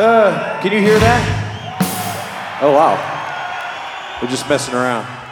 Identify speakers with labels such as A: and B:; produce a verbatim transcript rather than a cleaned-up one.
A: Uh, can you hear that? Oh, wow. We're just messing around.